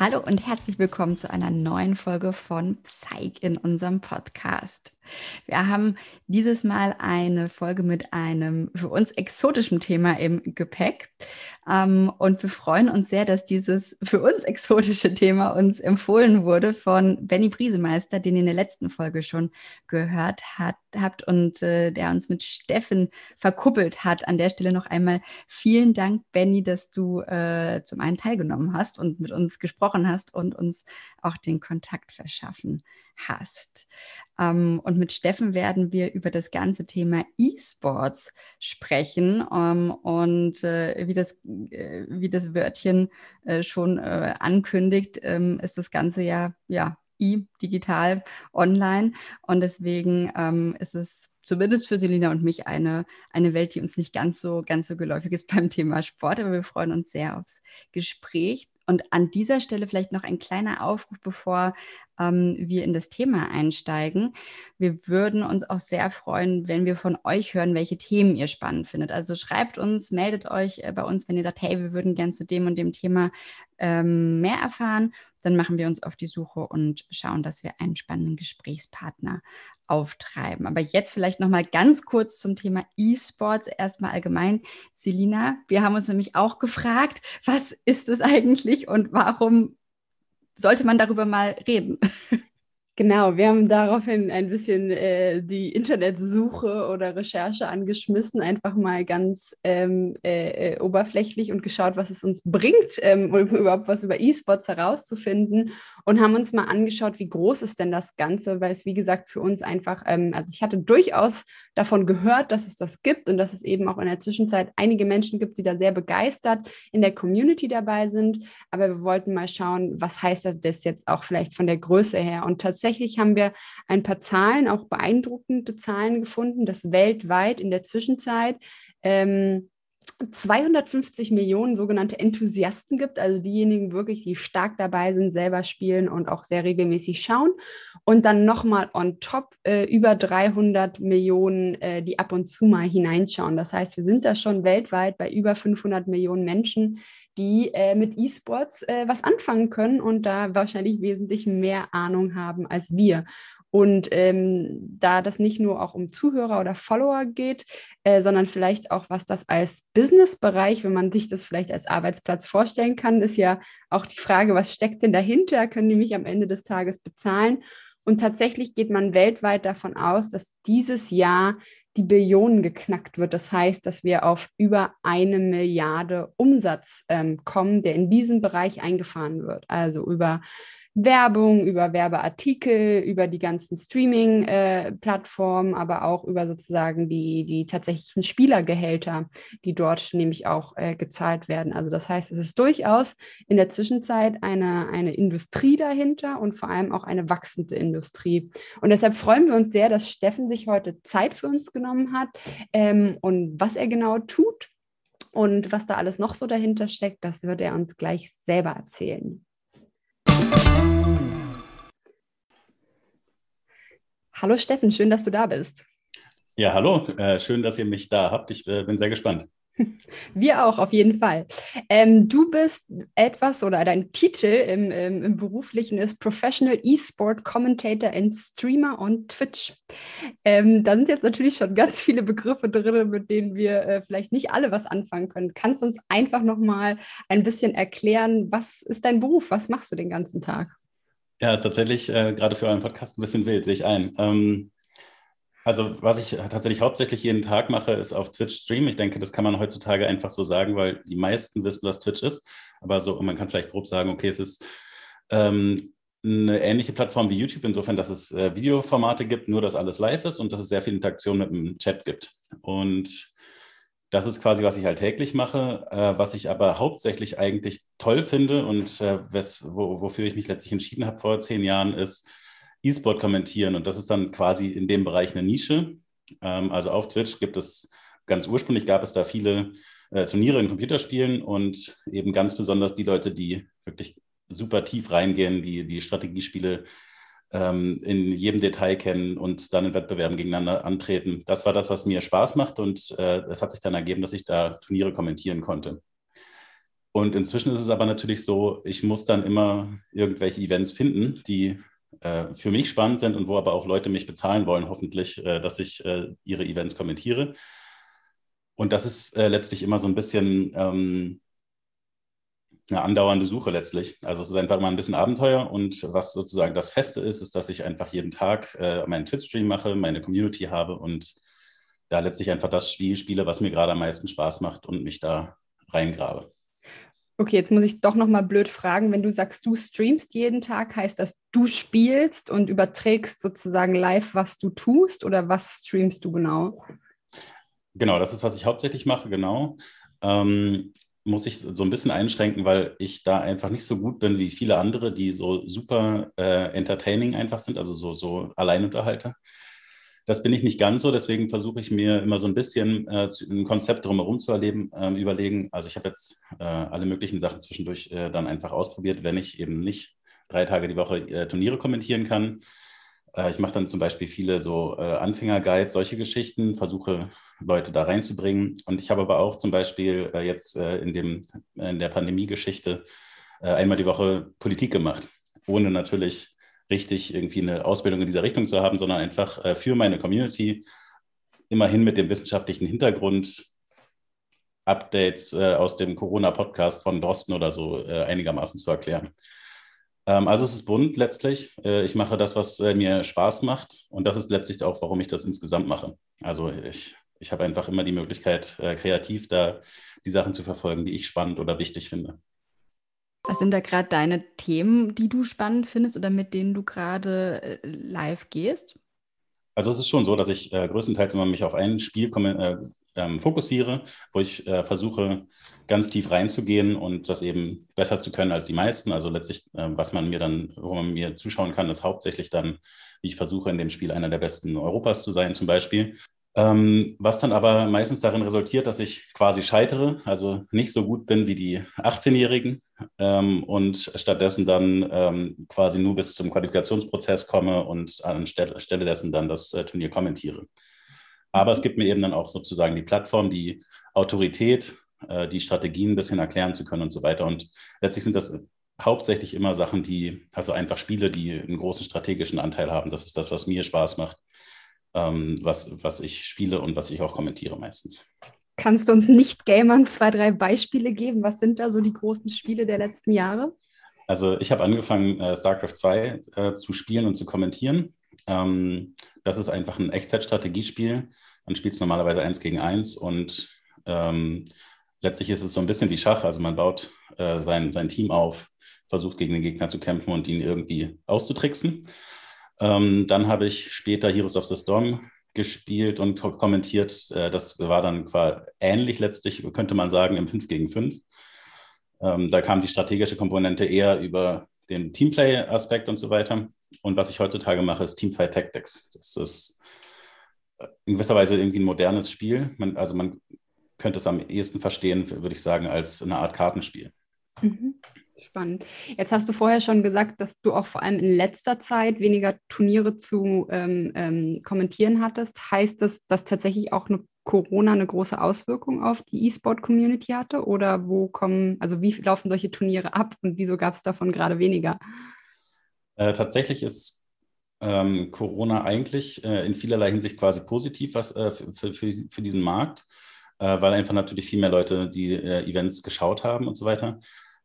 Hallo und herzlich willkommen zu einer neuen Folge von Psych in unserem Podcast. Wir haben dieses Mal eine Folge mit einem für uns exotischen Thema im Gepäck. Und wir freuen uns sehr, dass dieses für uns exotische Thema uns empfohlen wurde von Benny Briesemeister, den ihr in der letzten Folge schon gehört habt und der uns mit Steffen verkuppelt hat. An der Stelle noch einmal vielen Dank, Benny, dass du zum einen teilgenommen hast und mit uns gesprochen hast und uns auch den Kontakt verschaffen hast. Und mit Steffen werden wir über das ganze Thema E-Sports sprechen und wie das Wörtchen schon ankündigt, ist das Ganze ja digital, online und deswegen ist es zumindest für Selina und mich eine Welt, die uns nicht ganz so geläufig ist beim Thema Sport, aber wir freuen uns sehr aufs Gespräch. Und an dieser Stelle vielleicht noch ein kleiner Aufruf, bevor wir in das Thema einsteigen. Wir würden uns auch sehr freuen, wenn wir von euch hören, welche Themen ihr spannend findet. Also schreibt uns, meldet euch bei uns, wenn ihr sagt, hey, wir würden gern zu dem und dem Thema mehr erfahren. Dann machen wir uns auf die Suche und schauen, dass wir einen spannenden Gesprächspartner auftreiben. Aber jetzt vielleicht noch mal ganz kurz zum Thema E-Sports, erstmal allgemein. Selina, wir haben uns nämlich auch gefragt, was ist es eigentlich und warum sollte man darüber mal reden? Genau, wir haben daraufhin ein bisschen die Internetsuche oder Recherche angeschmissen, einfach mal ganz oberflächlich und geschaut, was es uns bringt, um überhaupt was über E-Sports herauszufinden und haben uns mal angeschaut, wie groß ist denn das Ganze, weil es, wie gesagt, für uns einfach, also ich hatte durchaus davon gehört, dass es das gibt und dass es eben auch in der Zwischenzeit einige Menschen gibt, die da sehr begeistert in der Community dabei sind, aber wir wollten mal schauen, was heißt das jetzt auch vielleicht von der Größe her und tatsächlich haben wir ein paar Zahlen, auch beeindruckende Zahlen gefunden, dass weltweit in der Zwischenzeit 250 Millionen sogenannte Enthusiasten gibt, also diejenigen wirklich, die stark dabei sind, selber spielen und auch sehr regelmäßig schauen. Und dann nochmal on top über 300 Millionen, die ab und zu mal hineinschauen. Das heißt, wir sind da schon weltweit bei über 500 Millionen Menschen, die mit E-Sports was anfangen können und da wahrscheinlich wesentlich mehr Ahnung haben als wir. Und da das nicht nur auch um Zuhörer oder Follower geht, sondern vielleicht auch, was das als Businessbereich, wenn man sich das vielleicht als Arbeitsplatz vorstellen kann, ist ja auch die Frage, was steckt denn dahinter? Können die mich am Ende des Tages bezahlen? Und tatsächlich geht man weltweit davon aus, dass dieses Jahr die Billionen geknackt wird. Das heißt, dass wir auf über 1 Milliarde Umsatz kommen, der in diesem Bereich eingefahren wird. Also über Werbung, über Werbeartikel, über die ganzen Streaming-Plattformen, aber auch über sozusagen die tatsächlichen Spielergehälter, die dort nämlich auch gezahlt werden. Also das heißt, es ist durchaus in der Zwischenzeit eine Industrie dahinter und vor allem auch eine wachsende Industrie. Und deshalb freuen wir uns sehr, dass Steffen sich heute Zeit für uns genommen hat und was er genau tut und was da alles noch so dahinter steckt, das wird er uns gleich selber erzählen. Hallo Steffen, schön, dass du da bist. Ja, hallo, schön, dass ihr mich da habt. Ich bin sehr gespannt. Wir auch, auf jeden Fall. Du bist etwas oder dein Titel im Beruflichen ist Professional E-Sport Commentator and Streamer on Twitch. Da sind jetzt natürlich schon ganz viele Begriffe drin, mit denen wir vielleicht nicht alle was anfangen können. Kannst du uns einfach nochmal ein bisschen erklären, was ist dein Beruf? Was machst du den ganzen Tag? Ja, ist tatsächlich gerade für euren Podcast ein bisschen wild, sehe ich ein. Also was ich tatsächlich hauptsächlich jeden Tag mache, ist auf Twitch streamen. Ich denke, das kann man heutzutage einfach so sagen, weil die meisten wissen, was Twitch ist. Aber so, man kann vielleicht grob sagen, okay, es ist eine ähnliche Plattform wie YouTube, insofern, dass es Videoformate gibt, nur dass alles live ist und dass es sehr viel Interaktion mit dem Chat gibt. Und das ist quasi, was ich alltäglich mache, was ich aber hauptsächlich eigentlich toll finde und wofür ich mich letztlich entschieden habe vor 10 Jahren, ist E-Sport kommentieren. Und das ist dann quasi in dem Bereich eine Nische. Also auf Twitch ganz ursprünglich gab es da viele Turniere in Computerspielen und eben ganz besonders die Leute, die wirklich super tief reingehen, die Strategiespiele in jedem Detail kennen und dann in Wettbewerben gegeneinander antreten. Das war das, was mir Spaß macht und es hat sich dann ergeben, dass ich da Turniere kommentieren konnte. Und inzwischen ist es aber natürlich so, ich muss dann immer irgendwelche Events finden, die für mich spannend sind und wo aber auch Leute mich bezahlen wollen, hoffentlich, dass ich ihre Events kommentiere. Und das ist letztlich immer so ein bisschen eine andauernde Suche letztlich. Also es ist einfach mal ein bisschen Abenteuer und was sozusagen das Feste ist, ist, dass ich einfach jeden Tag meinen Twitch-Stream mache, meine Community habe und da letztlich einfach das Spiel spiele, was mir gerade am meisten Spaß macht und mich da reingrabe. Okay, jetzt muss ich doch noch mal blöd fragen, wenn du sagst, du streamst jeden Tag, heißt das, du spielst und überträgst sozusagen live, was du tust oder was streamst du genau? Genau, das ist, was ich hauptsächlich mache, genau. Muss ich so ein bisschen einschränken, weil ich da einfach nicht so gut bin wie viele andere, die so super entertaining einfach sind, also so Alleinunterhalter. Das bin ich nicht ganz so, deswegen versuche ich mir immer so ein bisschen ein Konzept drumherum zu überlegen. Also ich habe jetzt alle möglichen Sachen zwischendurch dann einfach ausprobiert, wenn ich eben nicht 3 Tage die Woche Turniere kommentieren kann. Ich mache dann zum Beispiel viele so Anfängerguides, solche Geschichten, versuche Leute da reinzubringen. Und ich habe aber auch zum Beispiel jetzt in der Pandemie-Geschichte einmal die Woche Politik gemacht, ohne natürlich richtig irgendwie eine Ausbildung in dieser Richtung zu haben, sondern einfach für meine Community, immerhin mit dem wissenschaftlichen Hintergrund, Updates aus dem Corona-Podcast von Drosten oder so einigermaßen zu erklären. Also es ist bunt letztlich. Ich mache das, was mir Spaß macht und das ist letztlich auch, warum ich das insgesamt mache. Also ich habe einfach immer die Möglichkeit, kreativ da die Sachen zu verfolgen, die ich spannend oder wichtig finde. Was sind da gerade deine Themen, die du spannend findest oder mit denen du gerade live gehst? Also es ist schon so, dass ich größtenteils immer mich auf ein Spiel fokussiere, wo ich versuche, ganz tief reinzugehen und das eben besser zu können als die meisten. Also letztlich, wo man mir zuschauen kann, ist hauptsächlich dann, wie ich versuche, in dem Spiel einer der besten Europas zu sein, zum Beispiel. Was dann aber meistens darin resultiert, dass ich quasi scheitere, also nicht so gut bin wie die 18-Jährigen und stattdessen dann quasi nur bis zum Qualifikationsprozess komme und anstelle dessen dann das Turnier kommentiere. Aber es gibt mir eben dann auch sozusagen die Plattform, die Autorität, die Strategien ein bisschen erklären zu können und so weiter. Und letztlich sind das hauptsächlich immer Sachen, also einfach Spiele, die einen großen strategischen Anteil haben. Das ist das, was mir Spaß macht, was ich spiele und was ich auch kommentiere meistens. Kannst du uns Nicht-Gamern 2, 3 Beispiele geben? Was sind da so die großen Spiele der letzten Jahre? Also ich habe angefangen, StarCraft 2 zu spielen und zu kommentieren. Das ist einfach ein Echtzeitstrategiespiel. Man spielt es normalerweise 1 gegen 1 und letztlich ist es so ein bisschen wie Schach. Also man baut sein Team auf, versucht gegen den Gegner zu kämpfen und ihn irgendwie auszutricksen. Dann habe ich später Heroes of the Storm gespielt und kommentiert. Das war dann quasi ähnlich letztlich, könnte man sagen, im 5 gegen 5. Da kam die strategische Komponente eher über den Teamplay-Aspekt und so weiter. Und was ich heutzutage mache, ist Teamfight Tactics. Das ist in gewisser Weise irgendwie ein modernes Spiel. Man könnte es am ehesten verstehen, würde ich sagen, als eine Art Kartenspiel. Mhm. Spannend. Jetzt hast du vorher schon gesagt, dass du auch vor allem in letzter Zeit weniger Turniere zu kommentieren hattest. Heißt das, dass tatsächlich auch Corona eine große Auswirkung auf die E-Sport-Community hatte? Oder wie laufen solche Turniere ab und wieso gab es davon gerade weniger? Tatsächlich ist Corona eigentlich in vielerlei Hinsicht quasi positiv für diesen Markt, weil einfach natürlich viel mehr Leute die Events geschaut haben und so weiter.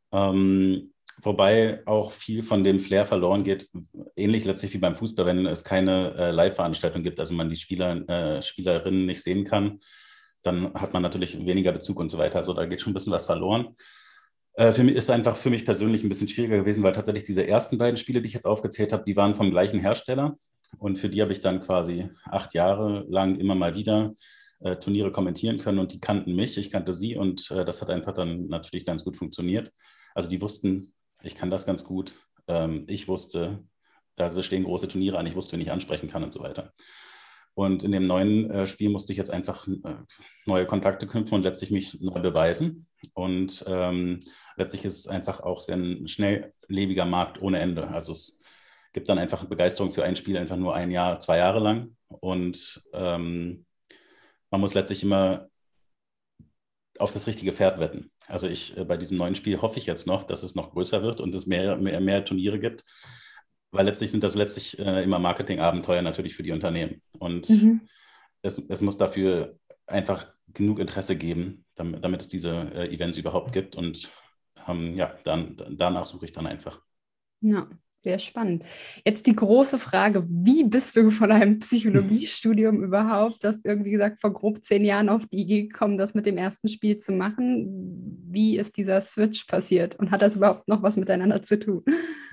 Wobei auch viel von dem Flair verloren geht, ähnlich letztlich wie beim Fußball, wenn es keine Live-Veranstaltung gibt, also man die Spielerinnen nicht sehen kann, dann hat man natürlich weniger Bezug und so weiter. Also da geht schon ein bisschen was verloren. Für mich ist einfach für mich persönlich ein bisschen schwieriger gewesen, weil tatsächlich diese ersten beiden Spiele, die ich jetzt aufgezählt habe, die waren vom gleichen Hersteller. Und für die habe ich dann quasi 8 Jahre lang immer mal wieder Turniere kommentieren können und die kannten mich, ich kannte sie und das hat einfach dann natürlich ganz gut funktioniert. Also die wussten, ich kann das ganz gut. Ich wusste, da stehen große Turniere an, ich wusste, wen ich ansprechen kann und so weiter. Und in dem neuen Spiel musste ich jetzt einfach neue Kontakte knüpfen und letztlich mich neu beweisen. Und letztlich ist es einfach auch sehr ein schnelllebiger Markt ohne Ende. Also es gibt dann einfach Begeisterung für ein Spiel einfach nur 1 Jahr, 2 Jahre lang. Und man muss letztlich immer auf das richtige Pferd wetten. Also bei diesem neuen Spiel hoffe ich jetzt noch, dass es noch größer wird und es mehr Turniere gibt, weil letztlich sind das immer Marketingabenteuer natürlich für die Unternehmen. Und es muss dafür einfach genug Interesse geben, damit es diese Events überhaupt gibt. Und danach suche ich dann einfach. Ja, sehr spannend. Jetzt die große Frage, wie bist du von einem Psychologiestudium überhaupt, das irgendwie gesagt vor grob 10 Jahren auf die Idee gekommen, das mit dem ersten Spiel zu machen? Wie ist dieser Switch passiert und hat das überhaupt noch was miteinander zu tun?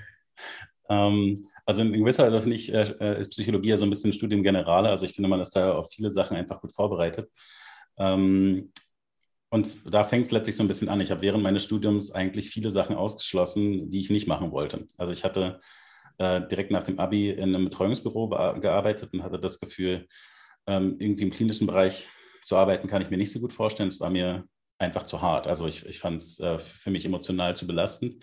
Also in gewisser Weise finde ich, ist Psychologie ja so ein bisschen Studium Generale. Also ich finde, man ist da auf viele Sachen einfach gut vorbereitet. Und da fängt es letztlich so ein bisschen an. Ich habe während meines Studiums eigentlich viele Sachen ausgeschlossen, die ich nicht machen wollte. Also ich hatte direkt nach dem Abi in einem Betreuungsbüro gearbeitet und hatte das Gefühl, irgendwie im klinischen Bereich zu arbeiten, kann ich mir nicht so gut vorstellen. Es war mir einfach zu hart. Also ich fand es für mich emotional zu belastend.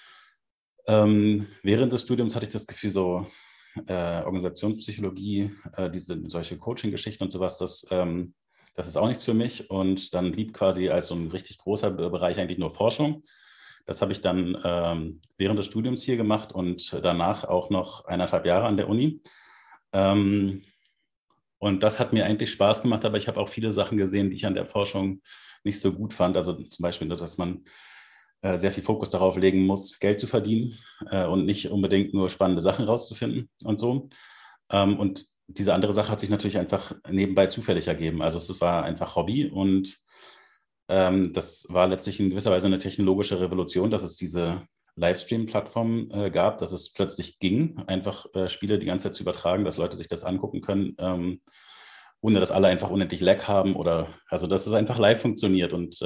Während des Studiums hatte ich das Gefühl, so Organisationspsychologie, solche Coaching-Geschichten und sowas, das ist auch nichts für mich. Und dann blieb quasi als so ein richtig großer Bereich eigentlich nur Forschung. Das habe ich dann während des Studiums hier gemacht und danach auch noch 1,5 Jahre an der Uni. Und das hat mir eigentlich Spaß gemacht, aber ich habe auch viele Sachen gesehen, die ich an der Forschung nicht so gut fand. Also zum Beispiel, dass man sehr viel Fokus darauf legen muss, Geld zu verdienen und nicht unbedingt nur spannende Sachen rauszufinden und so. Und diese andere Sache hat sich natürlich einfach nebenbei zufällig ergeben. Also es war einfach Hobby und das war letztlich in gewisser Weise eine technologische Revolution, dass es diese Livestream-Plattform gab, dass es plötzlich ging, einfach Spiele die ganze Zeit zu übertragen, dass Leute sich das angucken können, ohne dass alle einfach unendlich Lag haben also dass es einfach live funktioniert und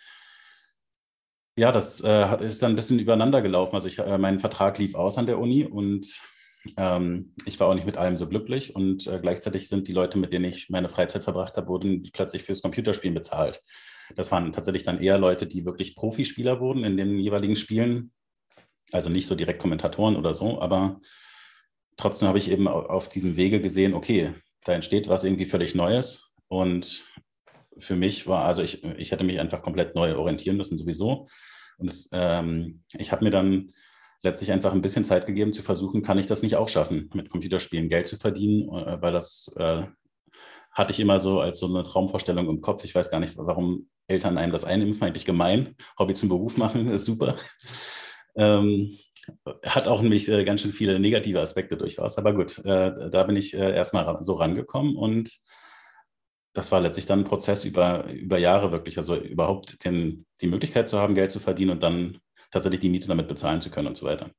ja, das ist dann ein bisschen übereinander gelaufen. Also mein Vertrag lief aus an der Uni und ich war auch nicht mit allem so glücklich. Und gleichzeitig sind die Leute, mit denen ich meine Freizeit verbracht habe, wurden plötzlich fürs Computerspielen bezahlt. Das waren tatsächlich dann eher Leute, die wirklich Profispieler wurden in den jeweiligen Spielen. Also nicht so direkt Kommentatoren oder so, aber trotzdem habe ich eben auf diesem Wege gesehen, okay, da entsteht was irgendwie völlig Neues. Und für mich ich hätte mich einfach komplett neu orientieren müssen sowieso. Und ich habe mir dann letztlich einfach ein bisschen Zeit gegeben zu versuchen, kann ich das nicht auch schaffen, mit Computerspielen Geld zu verdienen, weil das hatte ich immer so als so eine Traumvorstellung im Kopf. Ich weiß gar nicht, warum Eltern einem das einimpfen, eigentlich gemein. Hobby zum Beruf machen ist super. Hat auch nämlich ganz schön viele negative Aspekte durchaus. Aber gut, da bin ich erstmal so rangekommen und das war letztlich dann ein Prozess über Jahre wirklich, also überhaupt die Möglichkeit zu haben, Geld zu verdienen und dann tatsächlich die Miete damit bezahlen zu können und so weiter.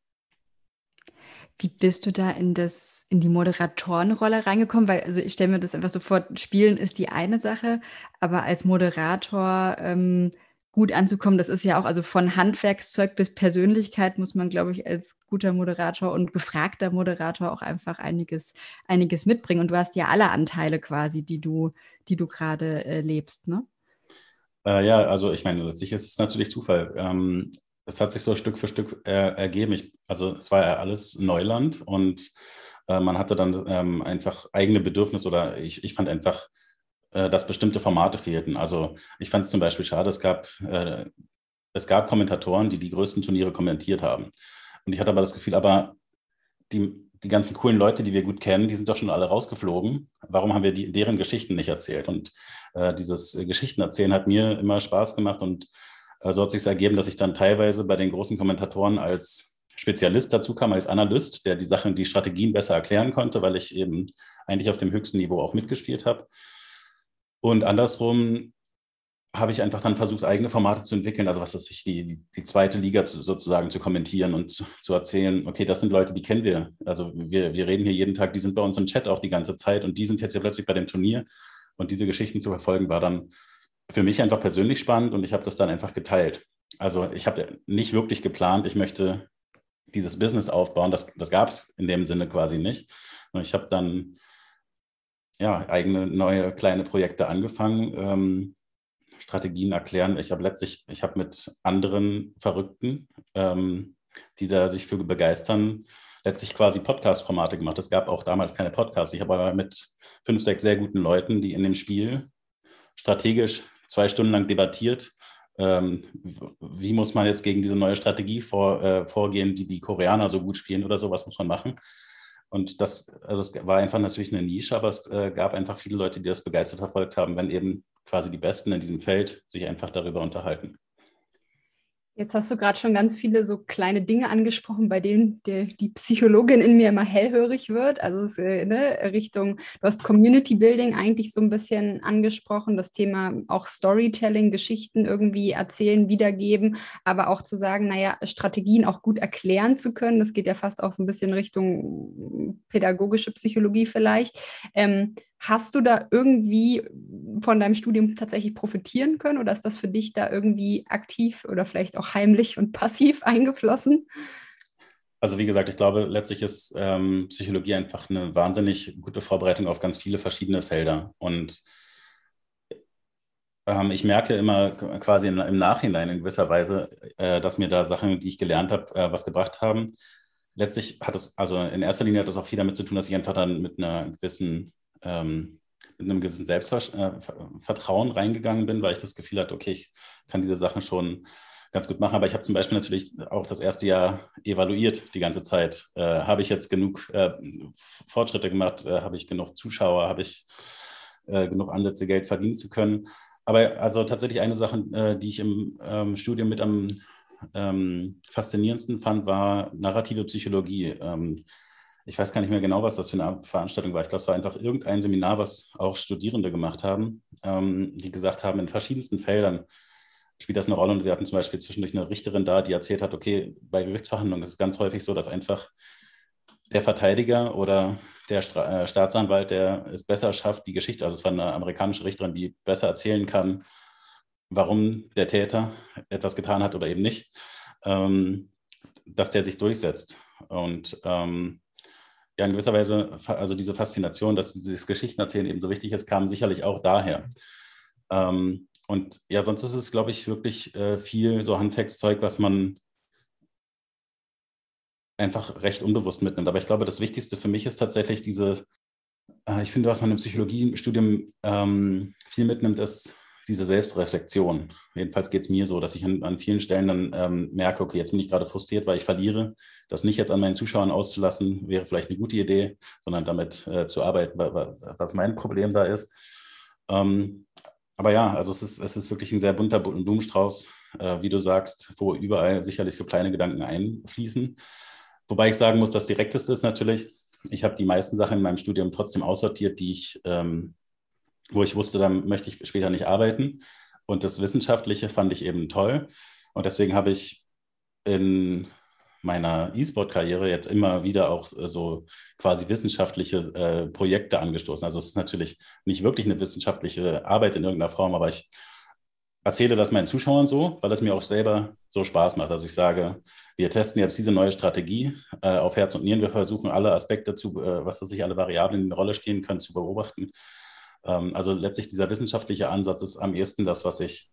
Wie bist du da in die Moderatorenrolle reingekommen? Weil, also ich stelle mir das einfach so vor, Spielen ist die eine Sache, aber als Moderator gut anzukommen, das ist ja auch, also von Handwerkszeug bis Persönlichkeit muss man, glaube ich, als guter Moderator und gefragter Moderator auch einfach einiges mitbringen. Und du hast ja alle Anteile quasi, die du gerade lebst, ne? Ja, also ich meine, letztlich ist es natürlich Zufall. Es hat sich so Stück für Stück ergeben. Also es war ja alles Neuland und man hatte dann einfach eigene Bedürfnisse oder ich fand einfach, dass bestimmte Formate fehlten. Also ich fand es zum Beispiel schade, es gab Kommentatoren, die größten Turniere kommentiert haben. Und ich hatte aber das Gefühl, aber die ganzen coolen Leute, die wir gut kennen, die sind doch schon alle rausgeflogen. Warum haben wir deren Geschichten nicht erzählt? Und dieses Geschichtenerzählen hat mir immer Spaß gemacht und so hat sich ergeben, dass ich dann teilweise bei den großen Kommentatoren als Spezialist dazu kam, als Analyst, der die Strategien besser erklären konnte, weil ich eben eigentlich auf dem höchsten Niveau auch mitgespielt habe. Und andersrum habe ich einfach dann versucht, eigene Formate zu entwickeln, also was weiß ich, die zweite Liga sozusagen zu kommentieren und zu erzählen, okay, das sind Leute, die kennen wir. Also wir reden hier jeden Tag, die sind bei uns im Chat auch die ganze Zeit und die sind jetzt ja plötzlich bei dem Turnier. Und diese Geschichten zu verfolgen, war dann für mich einfach persönlich spannend und ich habe das dann einfach geteilt. Also ich habe nicht wirklich geplant, ich möchte dieses Business aufbauen, das gab es in dem Sinne quasi nicht. Und ich habe dann eigene neue kleine Projekte angefangen, Strategien erklären. Ich habe mit anderen Verrückten, die da sich für begeistern, letztlich quasi Podcast-Formate gemacht. Es gab auch damals keine Podcasts. Ich habe aber mit 5, 6 sehr guten Leuten, die in dem Spiel strategisch 2 Stunden lang debattiert, wie muss man jetzt gegen diese neue Strategie vorgehen, die Koreaner so gut spielen oder so, was muss man machen? Und es war einfach natürlich eine Nische, aber es gab einfach viele Leute, die das begeistert verfolgt haben, wenn eben quasi die Besten in diesem Feld sich einfach darüber unterhalten. Jetzt hast du gerade schon ganz viele so kleine Dinge angesprochen, bei denen die Psychologin in mir immer hellhörig wird. Also Richtung, du hast Community Building eigentlich so ein bisschen angesprochen, das Thema auch Storytelling, Geschichten irgendwie erzählen, wiedergeben, aber auch zu sagen, naja, Strategien auch gut erklären zu können. Das geht ja fast auch so ein bisschen Richtung pädagogische Psychologie vielleicht. Hast du da irgendwie von deinem Studium tatsächlich profitieren können oder ist das für dich da irgendwie aktiv oder vielleicht auch heimlich und passiv eingeflossen? Also wie gesagt, ich glaube, letztlich ist Psychologie einfach eine wahnsinnig gute Vorbereitung auf ganz viele verschiedene Felder. Und ich merke immer quasi im Nachhinein in gewisser Weise, dass mir da Sachen, die ich gelernt habe, was gebracht haben. Letztlich hat es, also in erster Linie hat das auch viel damit zu tun, dass ich einfach dann mit einem gewissen Selbstvertrauen reingegangen bin, weil ich das Gefühl hatte, okay, ich kann diese Sachen schon ganz gut machen. Aber ich habe zum Beispiel natürlich auch das erste Jahr evaluiert die ganze Zeit. Habe ich jetzt genug Fortschritte gemacht? Habe ich genug Zuschauer? Habe ich genug Ansätze, Geld verdienen zu können? Aber also tatsächlich eine Sache, die ich im Studium mit am faszinierendsten fand, war narrative Psychologie. Ich weiß gar nicht mehr genau, was das für eine Veranstaltung war. Ich glaube, es war einfach irgendein Seminar, was auch Studierende gemacht haben, die gesagt haben, in verschiedensten Feldern spielt das eine Rolle. Und wir hatten zum Beispiel zwischendurch eine Richterin da, die erzählt hat, okay, bei Gerichtsverhandlungen ist es ganz häufig so, dass einfach der Verteidiger oder der Staatsanwalt, der es besser schafft, die Geschichte, also es war eine amerikanische Richterin, die besser erzählen kann, warum der Täter etwas getan hat oder eben nicht, dass der sich durchsetzt. Und ja, in gewisser Weise, also diese Faszination, dass dieses Geschichtenerzählen eben so wichtig ist, kam sicherlich auch daher. Und ja, sonst ist es, glaube ich, wirklich viel so Handwerkszeug, was man einfach recht unbewusst mitnimmt. Aber ich glaube, das Wichtigste für mich ist tatsächlich ich finde, was man im Psychologiestudium viel mitnimmt, ist diese Selbstreflexion. Jedenfalls geht es mir so, dass ich an vielen Stellen dann merke, okay, jetzt bin ich gerade frustriert, weil ich verliere. Das nicht jetzt an meinen Zuschauern auszulassen, wäre vielleicht eine gute Idee, sondern damit zu arbeiten, was mein Problem da ist. Aber ja, also es ist wirklich ein sehr bunter Blumenstrauß, wie du sagst, wo überall sicherlich so kleine Gedanken einfließen. Wobei ich sagen muss, das Direkteste ist natürlich, ich habe die meisten Sachen in meinem Studium trotzdem aussortiert, wo ich wusste, dann möchte ich später nicht arbeiten. Und das Wissenschaftliche fand ich eben toll. Und deswegen habe ich in meiner E-Sport-Karriere jetzt immer wieder auch so quasi wissenschaftliche Projekte angestoßen. Also es ist natürlich nicht wirklich eine wissenschaftliche Arbeit in irgendeiner Form, aber ich erzähle das meinen Zuschauern so, weil es mir auch selber so Spaß macht. Also ich sage, wir testen jetzt diese neue Strategie auf Herz und Nieren. Wir versuchen alle Aspekte alle Variablen in eine Rolle spielen können, zu beobachten. Also letztlich dieser wissenschaftliche Ansatz ist am ehesten das, was ich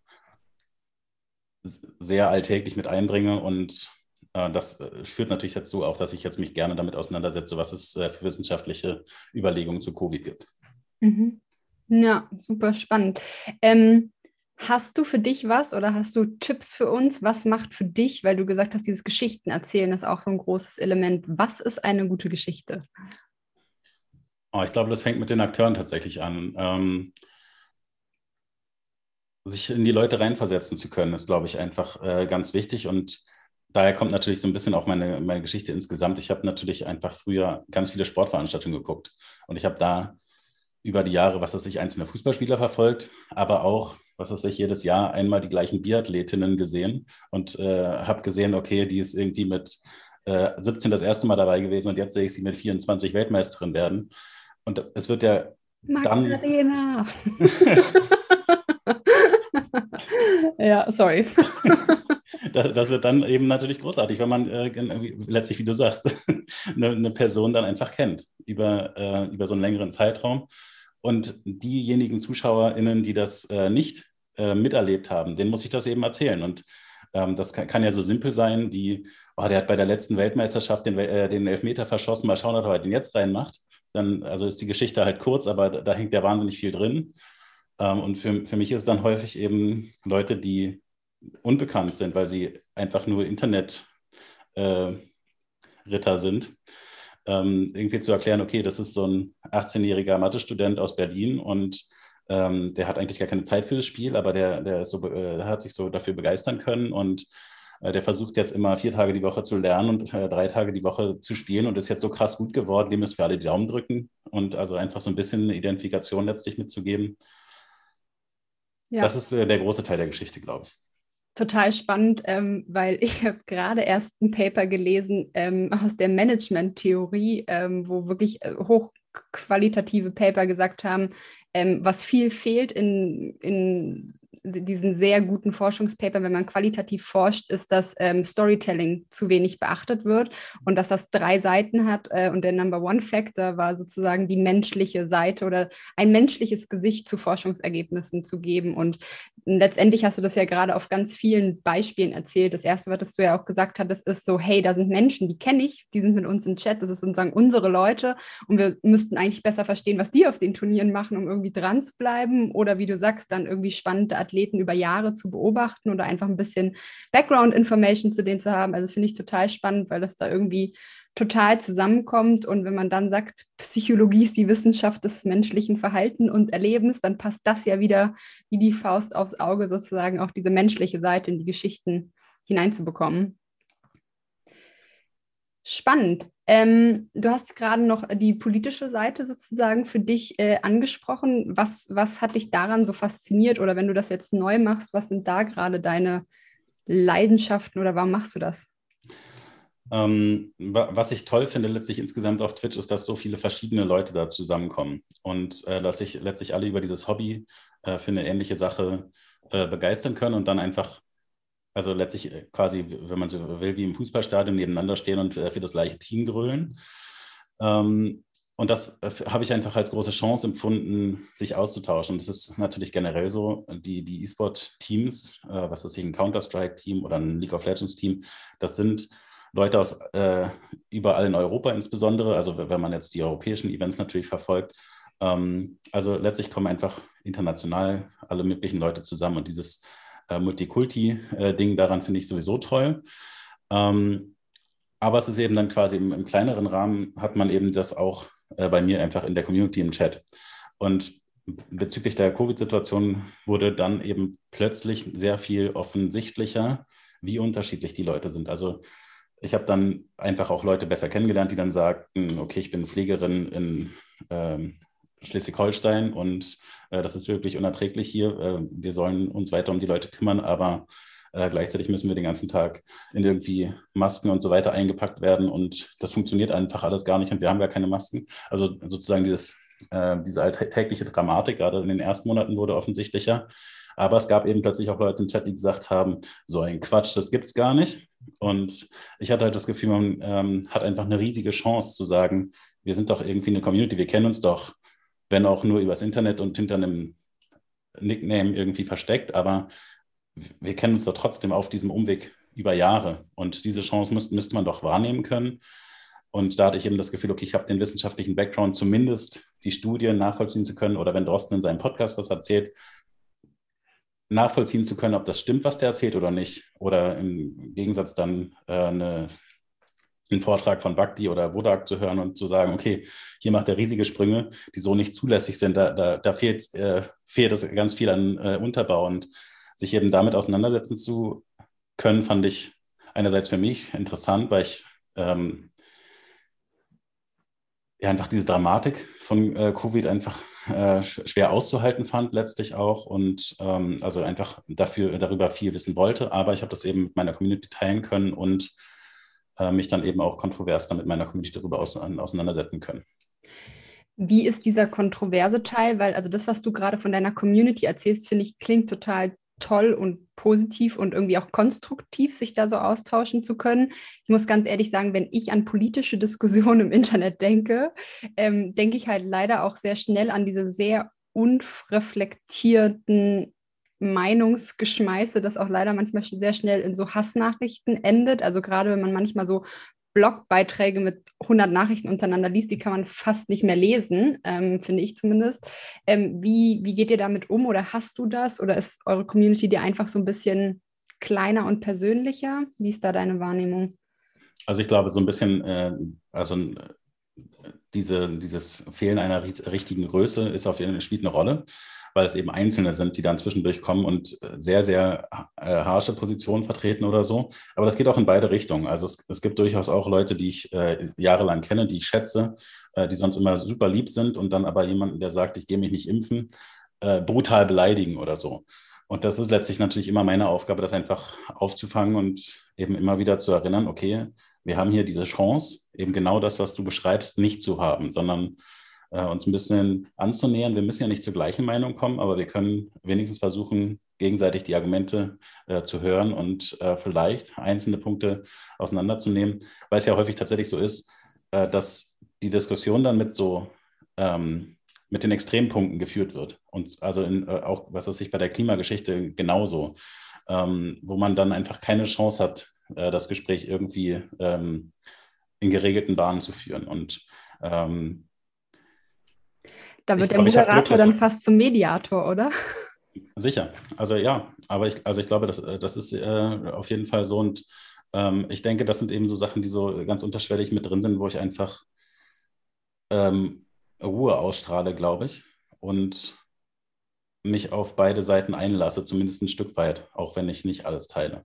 sehr alltäglich mit einbringe. Und das führt natürlich dazu auch, dass ich jetzt mich gerne damit auseinandersetze, was es für wissenschaftliche Überlegungen zu Covid gibt. Mhm. Ja, super spannend. Hast du für dich was oder hast du Tipps für uns? Was macht für dich, weil du gesagt hast, dieses Geschichten erzählen ist auch so ein großes Element. Was ist eine gute Geschichte? Oh, ich glaube, das fängt mit den Akteuren tatsächlich an. Sich in die Leute reinversetzen zu können, ist, glaube ich, einfach ganz wichtig. Und daher kommt natürlich so ein bisschen auch meine Geschichte insgesamt. Ich habe natürlich einfach früher ganz viele Sportveranstaltungen geguckt. Und ich habe da über die Jahre, einzelne Fußballspieler verfolgt, aber auch, jedes Jahr einmal die gleichen Biathletinnen gesehen und habe gesehen, okay, die ist irgendwie mit 17 das erste Mal dabei gewesen und jetzt sehe ich sie mit 24 Weltmeisterin werden. Und es wird ja Magdalena! Ja, sorry. Das wird dann eben natürlich großartig, wenn man letztlich, wie du sagst, eine Person dann einfach kennt über so einen längeren Zeitraum. Und diejenigen ZuschauerInnen, die das nicht miterlebt haben, denen muss ich das eben erzählen. Und das kann ja so simpel sein, wie, der hat bei der letzten Weltmeisterschaft den Elfmeter verschossen, mal schauen, ob er den jetzt reinmacht. Dann, also ist die Geschichte halt kurz, aber da hängt ja wahnsinnig viel drin. Und für mich ist es dann häufig eben Leute, die unbekannt sind, weil sie einfach nur Internet-Ritter sind, irgendwie zu erklären, okay, das ist so ein 18-jähriger Mathestudent aus Berlin und der hat eigentlich gar keine Zeit für das Spiel, aber der ist so, hat sich so dafür begeistern können und der versucht jetzt immer 4 Tage die Woche zu lernen und 3 Tage die Woche zu spielen und ist jetzt so krass gut geworden, dem müssen wir alle die Daumen drücken und also einfach so ein bisschen eine Identifikation letztlich mitzugeben. Das Ja, ist der große Teil der Geschichte, glaube ich. total spannend, weil ich habe gerade erst ein Paper gelesen aus der Management-Theorie, wo wirklich hochqualitative Paper gesagt haben, was viel fehlt in diesen sehr guten Forschungspapern, wenn man qualitativ forscht, ist, dass Storytelling zu wenig beachtet wird und dass das 3 Seiten hat. Und der Number One Factor war sozusagen die menschliche Seite oder ein menschliches Gesicht zu Forschungsergebnissen zu geben. Und letztendlich hast du das ja gerade auf ganz vielen Beispielen erzählt. Das erste, was du ja auch gesagt hattest, ist so, hey, da sind Menschen, die kenne ich, die sind mit uns im Chat, das ist sozusagen unsere Leute und wir müssten eigentlich besser verstehen, was die auf den Turnieren machen, um irgendwie dran zu bleiben oder wie du sagst, dann irgendwie spannende Athleten über Jahre zu beobachten oder einfach ein bisschen Background-Information zu denen zu haben. Also finde ich total spannend, weil das da irgendwie total zusammenkommt. Und wenn man dann sagt, Psychologie ist die Wissenschaft des menschlichen Verhaltens und Erlebens, dann passt das ja wieder wie die Faust aufs Auge, sozusagen auch diese menschliche Seite in die Geschichten hineinzubekommen. Spannend. Du hast gerade noch die politische Seite sozusagen für dich angesprochen. Was hat dich daran so fasziniert? Oder wenn du das jetzt neu machst, was sind da gerade deine Leidenschaften oder warum machst du das? Was ich toll finde letztlich insgesamt auf Twitch ist, dass so viele verschiedene Leute da zusammenkommen und dass sich letztlich alle über dieses Hobby für eine ähnliche Sache begeistern können und dann einfach, also letztlich quasi, wenn man so will, wie im Fußballstadion nebeneinander stehen und für das gleiche Team grölen. Und das habe ich einfach als große Chance empfunden, sich auszutauschen. Und das ist natürlich generell so, die E-Sport-Teams, was ist ein Counter-Strike-Team oder ein League of Legends-Team, das sind Leute aus überall in Europa insbesondere, also wenn man jetzt die europäischen Events natürlich verfolgt. Also letztlich kommen einfach international alle möglichen Leute zusammen und dieses Multikulti-Ding, daran finde ich sowieso toll. Aber es ist eben dann quasi im kleineren Rahmen, hat man eben das auch bei mir einfach in der Community im Chat. Und bezüglich der Covid-Situation wurde dann eben plötzlich sehr viel offensichtlicher, wie unterschiedlich die Leute sind. Also ich habe dann einfach auch Leute besser kennengelernt, die dann sagten, okay, ich bin Pflegerin in Schleswig-Holstein und das ist wirklich unerträglich hier. Wir sollen uns weiter um die Leute kümmern, aber gleichzeitig müssen wir den ganzen Tag in irgendwie Masken und so weiter eingepackt werden und das funktioniert einfach alles gar nicht und wir haben gar keine Masken. Also sozusagen diese alltägliche Dramatik, gerade in den ersten Monaten wurde offensichtlicher. Aber es gab eben plötzlich auch Leute im Chat, die gesagt haben, so ein Quatsch, das gibt's gar nicht. Und ich hatte halt das Gefühl, man hat einfach eine riesige Chance zu sagen, wir sind doch irgendwie eine Community, wir kennen uns doch, wenn auch nur übers Internet und hinter einem Nickname irgendwie versteckt, aber wir kennen uns doch trotzdem auf diesem Umweg über Jahre. Und diese Chance müsste man doch wahrnehmen können. Und da hatte ich eben das Gefühl, okay, ich habe den wissenschaftlichen Background, zumindest die Studien nachvollziehen zu können oder wenn Drosten in seinem Podcast was erzählt, nachvollziehen zu können, ob das stimmt, was der erzählt oder nicht. Oder im Gegensatz dann einen Vortrag von Bhakti oder Wodak zu hören und zu sagen, okay, hier macht er riesige Sprünge, die so nicht zulässig sind. Da fehlt es ganz viel an Unterbau. Und sich eben damit auseinandersetzen zu können, fand ich einerseits für mich interessant, weil ich einfach diese Dramatik von Covid einfach schwer auszuhalten fand letztlich auch und also einfach darüber viel wissen wollte, aber ich habe das eben mit meiner Community teilen können und mich dann eben auch kontrovers dann mit meiner Community darüber auseinandersetzen können. Wie ist dieser kontroverse Teil? Weil also das, was du gerade von deiner Community erzählst, finde ich, klingt total toll und positiv und irgendwie auch konstruktiv, sich da so austauschen zu können. Ich muss ganz ehrlich sagen, wenn ich an politische Diskussionen im Internet denke, denke ich halt leider auch sehr schnell an diese sehr unreflektierten Meinungsgeschmeiße, das auch leider manchmal sehr schnell in so Hassnachrichten endet. Also gerade wenn man manchmal so Blogbeiträge mit 100 Nachrichten untereinander liest, die kann man fast nicht mehr lesen, finde ich zumindest. Wie geht ihr damit um oder hast du das? Oder ist eure Community dir einfach so ein bisschen kleiner und persönlicher? Wie ist da deine Wahrnehmung? Also ich glaube, so ein bisschen, dieses Fehlen einer richtigen Größe ist auf jeden Fall, spielt eine Rolle, weil es eben Einzelne sind, die dann zwischendurch kommen und sehr, sehr harsche Positionen vertreten oder so. Aber das geht auch in beide Richtungen. Also es gibt durchaus auch Leute, die ich jahrelang kenne, die ich schätze, die sonst immer super lieb sind und dann aber jemanden, der sagt, ich gehe mich nicht impfen, brutal beleidigen oder so. Und das ist letztlich natürlich immer meine Aufgabe, das einfach aufzufangen und eben immer wieder zu erinnern, okay, wir haben hier diese Chance, eben genau das, was du beschreibst, nicht zu haben, sondern uns ein bisschen anzunähern. Wir müssen ja nicht zur gleichen Meinung kommen, aber wir können wenigstens versuchen, gegenseitig die Argumente zu hören und vielleicht einzelne Punkte auseinanderzunehmen, weil es ja häufig tatsächlich so ist, dass die Diskussion dann mit den Extrempunkten geführt wird. Und also auch, was weiß ich, bei der Klimageschichte genauso, wo man dann einfach keine Chance hat, das Gespräch irgendwie in geregelten Bahnen zu führen. Und da wird der Moderator dann fast zum Mediator, oder? Sicher, also ja, aber ich glaube, das ist auf jeden Fall so und ich denke, das sind eben so Sachen, die so ganz unterschwellig mit drin sind, wo ich einfach Ruhe ausstrahle, glaube ich, und mich auf beide Seiten einlasse, zumindest ein Stück weit, auch wenn ich nicht alles teile.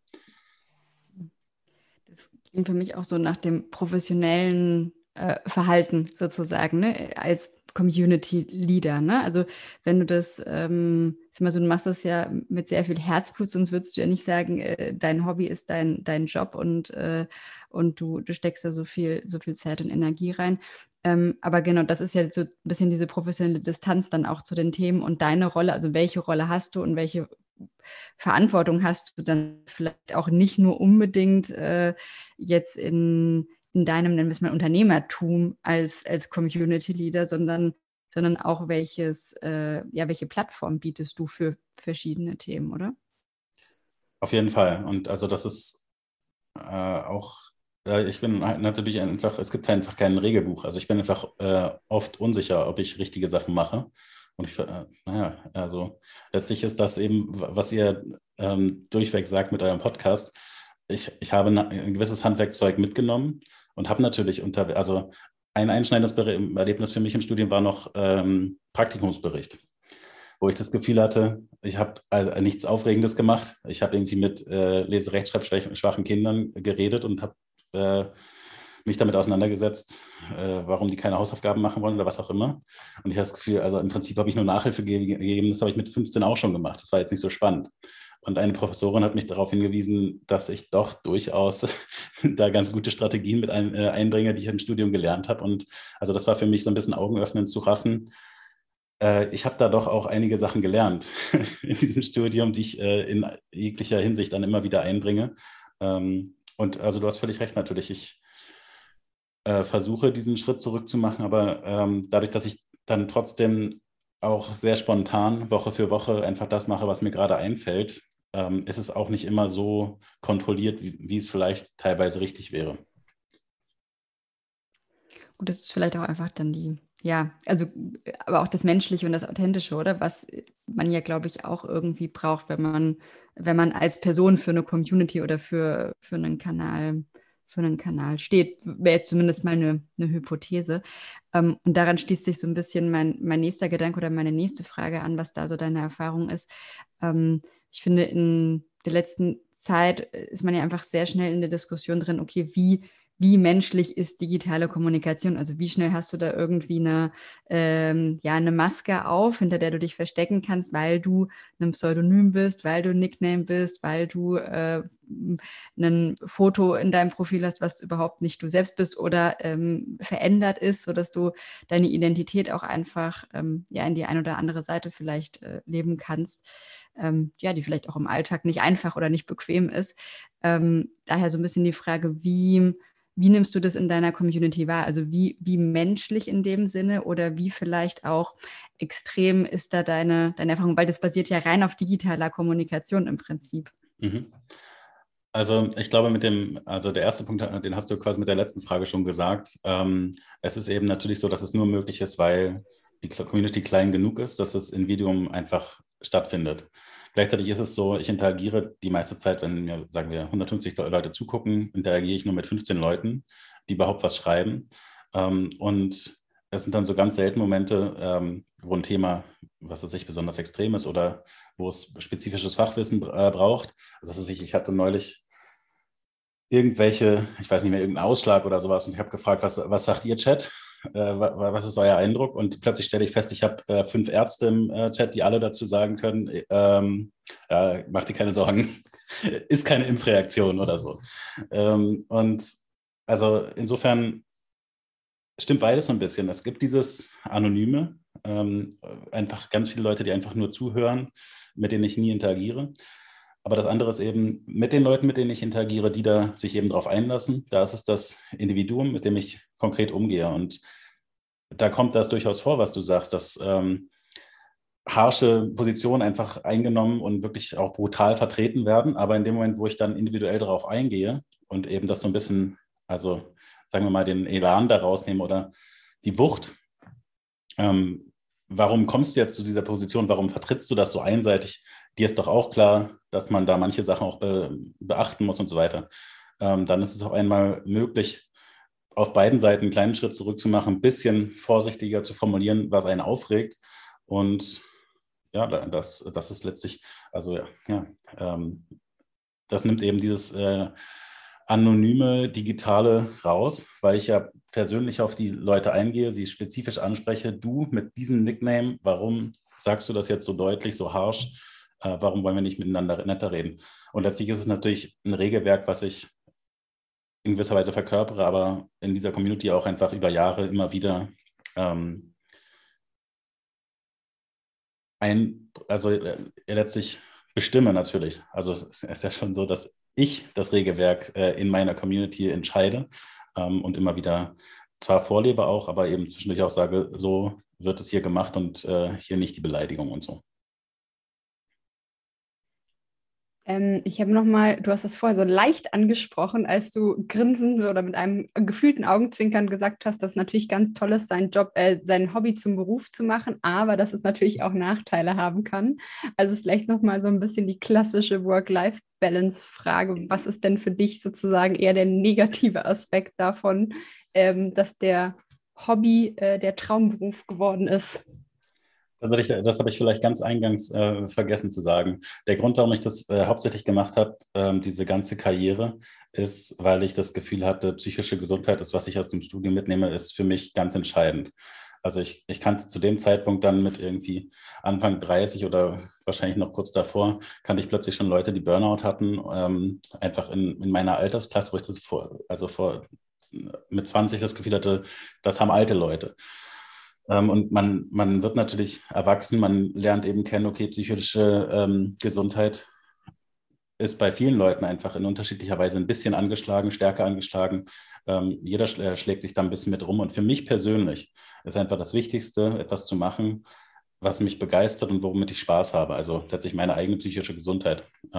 Das klingt für mich auch so nach dem professionellen Verhalten sozusagen, ne? Als Community Leader. Ne? Also wenn du das, ist immer so, du machst das ja mit sehr viel Herzblut, sonst würdest du ja nicht sagen, dein Hobby ist dein Job und du steckst da so viel Zeit und Energie rein. Aber genau, das ist ja so ein bisschen diese professionelle Distanz dann auch zu den Themen und deine Rolle, also welche Rolle hast du und welche Verantwortung hast du dann vielleicht auch nicht nur unbedingt jetzt in deinem, nennen wir es mal, Unternehmertum als Community Leader, sondern auch welche Plattform bietest du für verschiedene Themen, oder? Auf jeden Fall. Und also das ist auch, ich bin halt natürlich einfach, es gibt einfach kein Regelbuch. Also ich bin einfach oft unsicher, ob ich richtige Sachen mache. Und also letztlich ist das eben, was ihr durchweg sagt mit eurem Podcast. Ich habe ein gewisses Handwerkzeug mitgenommen und habe natürlich also ein einschneidendes Erlebnis für mich im Studium war noch Praktikumsbericht, wo ich das Gefühl hatte, ich habe also nichts Aufregendes gemacht. Ich habe irgendwie mit Lese-Rechtschreibschwachen Kindern geredet und habe mich damit auseinandergesetzt, warum die keine Hausaufgaben machen wollen oder was auch immer. Und ich habe das Gefühl, also im Prinzip habe ich nur Nachhilfe gegeben, das habe ich mit 15 auch schon gemacht. Das war jetzt nicht so spannend. Und eine Professorin hat mich darauf hingewiesen, dass ich doch durchaus da ganz gute Strategien mit einbringe, die ich im Studium gelernt habe. Und also das war für mich so ein bisschen Augenöffnen zu raffen. Ich habe da doch auch einige Sachen gelernt in diesem Studium, die ich in jeglicher Hinsicht dann immer wieder einbringe. Und also du hast völlig recht natürlich. Ich versuche, diesen Schritt zurückzumachen, aber dadurch, dass ich dann trotzdem auch sehr spontan Woche für Woche einfach das mache, was mir gerade einfällt, ist es auch nicht immer so kontrolliert, wie es vielleicht teilweise richtig wäre. Gut, das ist vielleicht auch einfach dann aber auch das Menschliche und das Authentische, oder? Was man ja, glaube ich, auch irgendwie braucht, wenn man als Person für eine Community oder für einen Kanal steht, wäre jetzt zumindest mal eine Hypothese. Und daran schließt sich so ein bisschen mein nächster Gedanke oder meine nächste Frage an, was da so deine Erfahrung ist. Ich finde, in der letzten Zeit ist man ja einfach sehr schnell in der Diskussion drin, okay, wie menschlich ist digitale Kommunikation? Also wie schnell hast du da irgendwie eine Maske auf, hinter der du dich verstecken kannst, weil du ein Pseudonym bist, weil du ein Nickname bist, weil du ein Foto in deinem Profil hast, was überhaupt nicht du selbst bist oder verändert ist, sodass du deine Identität auch einfach in die eine oder andere Seite vielleicht leben kannst. Die vielleicht auch im Alltag nicht einfach oder nicht bequem ist. Daher so ein bisschen die Frage, wie nimmst du das in deiner Community wahr? Also wie menschlich in dem Sinne oder wie vielleicht auch extrem ist da deine Erfahrung? Weil das basiert ja rein auf digitaler Kommunikation im Prinzip. Mhm. Also ich glaube, also der erste Punkt, den hast du quasi mit der letzten Frage schon gesagt. Es ist eben natürlich so, dass es nur möglich ist, weil die Community klein genug ist, dass das Individuum einfach stattfindet. Gleichzeitig ist es so, ich interagiere die meiste Zeit, wenn mir, sagen wir, 150 Leute zugucken, interagiere ich nur mit 15 Leuten, die überhaupt was schreiben. Und es sind dann so ganz selten Momente, wo ein Thema, was weiß ich, besonders extrem ist oder wo es spezifisches Fachwissen braucht. Also ich hatte neulich ich weiß nicht mehr, irgendeinen Ausschlag oder sowas und ich habe gefragt, was sagt ihr Chat? Was ist euer Eindruck? Und plötzlich stelle ich fest, ich habe 5 Ärzte im Chat, die alle dazu sagen können, mach dir keine Sorgen, ist keine Impfreaktion oder so. Und also insofern stimmt beides so ein bisschen. Es gibt dieses Anonyme, einfach ganz viele Leute, die einfach nur zuhören, mit denen ich nie interagiere. Aber das andere ist eben mit den Leuten, mit denen ich interagiere, die da sich eben drauf einlassen. Da ist es das Individuum, mit dem ich konkret umgehe. Und da kommt das durchaus vor, was du sagst, dass harsche Positionen einfach eingenommen und wirklich auch brutal vertreten werden. Aber in dem Moment, wo ich dann individuell darauf eingehe und eben das so ein bisschen, also sagen wir mal, den Elan da rausnehme oder die Wucht, warum kommst du jetzt zu dieser Position? Warum vertrittst du das so einseitig? Dir ist doch auch klar, dass man da manche Sachen auch beachten muss und so weiter. Dann ist es auf einmal möglich, auf beiden Seiten einen kleinen Schritt zurückzumachen, ein bisschen vorsichtiger zu formulieren, was einen aufregt. Und ja, das ist letztlich, also ja, das nimmt eben dieses anonyme Digitale raus, weil ich ja persönlich auf die Leute eingehe, sie spezifisch anspreche. Du mit diesem Nickname, warum sagst du das jetzt so deutlich, so harsh? Warum wollen wir nicht miteinander netter reden? Und letztlich ist es natürlich ein Regelwerk, was ich in gewisser Weise verkörpere, aber in dieser Community auch einfach über Jahre immer wieder letztlich bestimme natürlich. Also es ist ja schon so, dass ich das Regelwerk in meiner Community entscheide und immer wieder zwar vorlebe auch, aber eben zwischendurch auch sage, so wird es hier gemacht und hier nicht die Beleidigung und so. Ich habe nochmal, du hast das vorher so leicht angesprochen, als du grinsend oder mit einem gefühlten Augenzwinkern gesagt hast, dass es natürlich ganz toll ist, sein Hobby zum Beruf zu machen, aber dass es natürlich auch Nachteile haben kann. Also vielleicht nochmal so ein bisschen die klassische Work-Life-Balance-Frage. Was ist denn für dich sozusagen eher der negative Aspekt davon, dass der Hobby der Traumberuf geworden ist? Das habe ich vielleicht ganz eingangs vergessen zu sagen. Der Grund, warum ich das hauptsächlich gemacht habe, diese ganze Karriere, ist, weil ich das Gefühl hatte, psychische Gesundheit ist, was ich aus dem Studium mitnehme, ist für mich ganz entscheidend. Also ich kannte zu dem Zeitpunkt dann mit irgendwie Anfang 30 oder wahrscheinlich noch kurz davor, kannte ich plötzlich schon Leute, die Burnout hatten, einfach in meiner Altersklasse, wo ich mit 20 das Gefühl hatte, das haben alte Leute. Und man wird natürlich erwachsen, man lernt eben kennen, okay, psychische Gesundheit ist bei vielen Leuten einfach in unterschiedlicher Weise ein bisschen angeschlagen, stärker angeschlagen. Jeder schlägt sich da ein bisschen mit rum. Und für mich persönlich ist einfach das Wichtigste, etwas zu machen, was mich begeistert und womit ich Spaß habe. Also letztlich meine eigene psychische Gesundheit.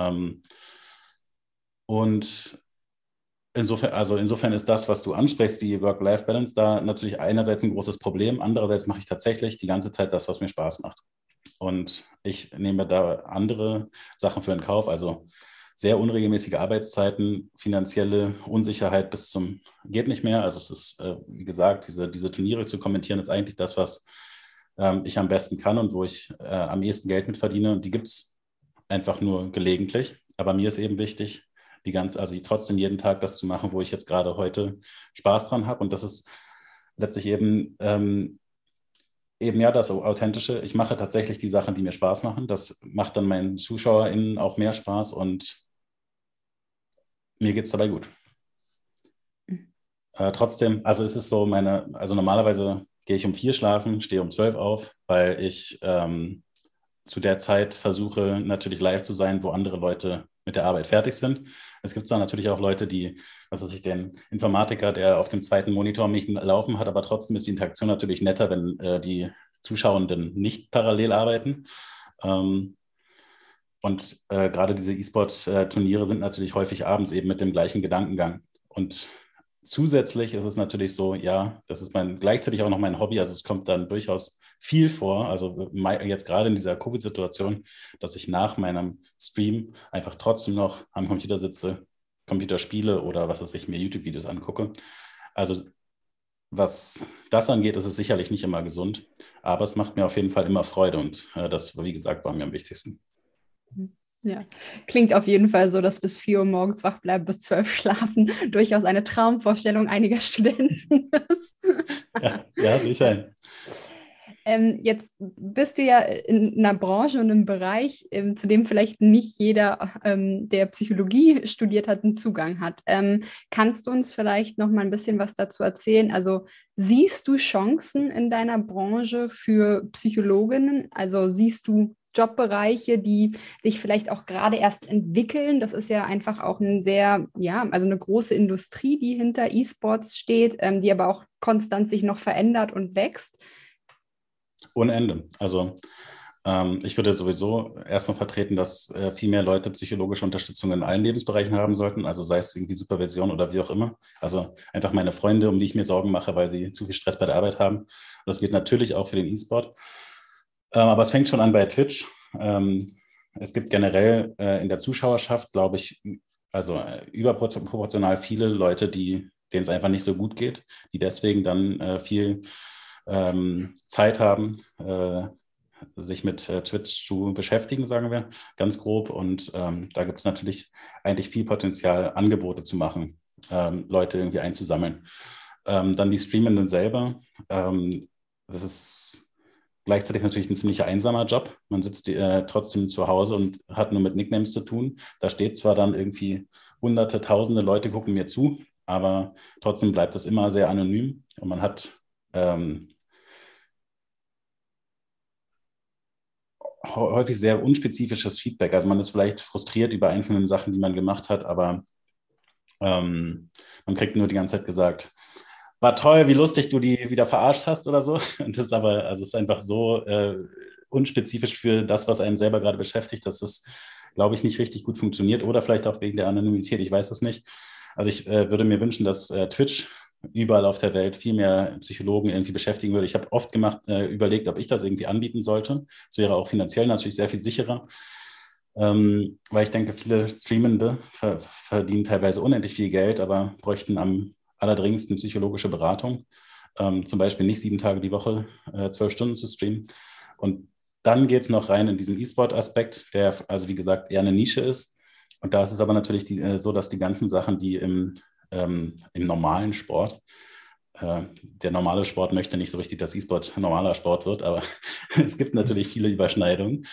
Und insofern ist das, was du ansprichst, die Work-Life-Balance, da natürlich einerseits ein großes Problem, andererseits mache ich tatsächlich die ganze Zeit das, was mir Spaß macht. Und ich nehme da andere Sachen für in Kauf, also sehr unregelmäßige Arbeitszeiten, finanzielle Unsicherheit bis zum geht nicht mehr. Also es ist, wie gesagt, diese Turniere zu kommentieren, ist eigentlich das, was ich am besten kann und wo ich am ehesten Geld mit verdiene. Und die gibt es einfach nur gelegentlich. Aber mir ist eben wichtig, trotzdem jeden Tag das zu machen, wo ich jetzt gerade heute Spaß dran habe. Und das ist letztlich eben ja das Authentische. Ich mache tatsächlich die Sachen, die mir Spaß machen. Das macht dann meinen ZuschauerInnen auch mehr Spaß und mir geht es dabei gut. Trotzdem, also es ist so also normalerweise gehe ich um 4 schlafen, stehe um 12 auf, weil ich zu der Zeit versuche natürlich live zu sein, wo andere Leute mit der Arbeit fertig sind. Es gibt zwar natürlich auch Leute, den Informatiker, der auf dem zweiten Monitor mich laufen hat, aber trotzdem ist die Interaktion natürlich netter, wenn die Zuschauenden nicht parallel arbeiten. Und gerade diese E-Sport-Turniere sind natürlich häufig abends eben mit dem gleichen Gedankengang. Und zusätzlich ist es natürlich so, ja, das ist gleichzeitig auch noch mein Hobby. Also es kommt dann durchaus viel vor. Also jetzt gerade in dieser Covid-Situation, dass ich nach meinem Stream einfach trotzdem noch am Computer sitze, Computer spiele oder was weiß ich, mir YouTube-Videos angucke. Also was das angeht, ist es sicherlich nicht immer gesund, aber es macht mir auf jeden Fall immer Freude und das, wie gesagt, war mir am wichtigsten. Ja, klingt auf jeden Fall so, dass bis 4 Uhr morgens wach bleiben, bis 12 schlafen, durchaus eine Traumvorstellung einiger Studenten ist. Ja, sicher. Jetzt bist du ja in einer Branche und einem Bereich, zu dem vielleicht nicht jeder, der Psychologie studiert hat, einen Zugang hat. Kannst du uns vielleicht noch mal ein bisschen was dazu erzählen? Also siehst du Chancen in deiner Branche für Psychologinnen? Also siehst du Jobbereiche, die sich vielleicht auch gerade erst entwickeln? Das ist ja einfach auch ein sehr, ja, also eine große Industrie, die hinter E-Sports steht, die aber auch konstant sich noch verändert und wächst. Ohne Ende. Also ich würde sowieso erstmal vertreten, dass viel mehr Leute psychologische Unterstützung in allen Lebensbereichen haben sollten, also sei es irgendwie Supervision oder wie auch immer. Also einfach meine Freunde, um die ich mir Sorgen mache, weil sie zu viel Stress bei der Arbeit haben. Das geht natürlich auch für den E-Sport. Aber es fängt schon an bei Twitch. Es gibt generell in der Zuschauerschaft, glaube ich, also überproportional viele Leute, denen es einfach nicht so gut geht, die deswegen dann viel Zeit haben, sich mit Twitch zu beschäftigen, sagen wir, ganz grob. Und da gibt es natürlich eigentlich viel Potenzial, Angebote zu machen, Leute irgendwie einzusammeln. Dann die Streamenden selber. Das ist gleichzeitig natürlich ein ziemlich einsamer Job. Man sitzt trotzdem zu Hause und hat nur mit Nicknames zu tun. Da steht zwar dann irgendwie Hunderte, Tausende Leute gucken mir zu, aber trotzdem bleibt es immer sehr anonym und man hat häufig sehr unspezifisches Feedback. Also man ist vielleicht frustriert über einzelne Sachen, die man gemacht hat, aber man kriegt nur die ganze Zeit gesagt, war toll, wie lustig du die wieder verarscht hast oder so. Und das ist aber, also es ist einfach so unspezifisch für das, was einen selber gerade beschäftigt, dass es, glaube ich, nicht richtig gut funktioniert oder vielleicht auch wegen der Anonymität. Ich weiß es nicht. Also ich würde mir wünschen, dass Twitch überall auf der Welt viel mehr Psychologen irgendwie beschäftigen würde. Ich habe oft überlegt, ob ich das irgendwie anbieten sollte. Es wäre auch finanziell natürlich sehr viel sicherer, weil ich denke, viele Streamende verdienen teilweise unendlich viel Geld, aber bräuchten am allerdringendsten psychologische Beratung. Zum Beispiel nicht 7 Tage die Woche, 12 Stunden zu streamen. Und dann geht es noch rein in diesen E-Sport-Aspekt, der also wie gesagt eher eine Nische ist. Und da ist es aber natürlich so, dass die ganzen Sachen, die im normalen Sport. Der normale Sport möchte nicht so richtig, dass E-Sport normaler Sport wird, aber es gibt natürlich viele Überschneidungen,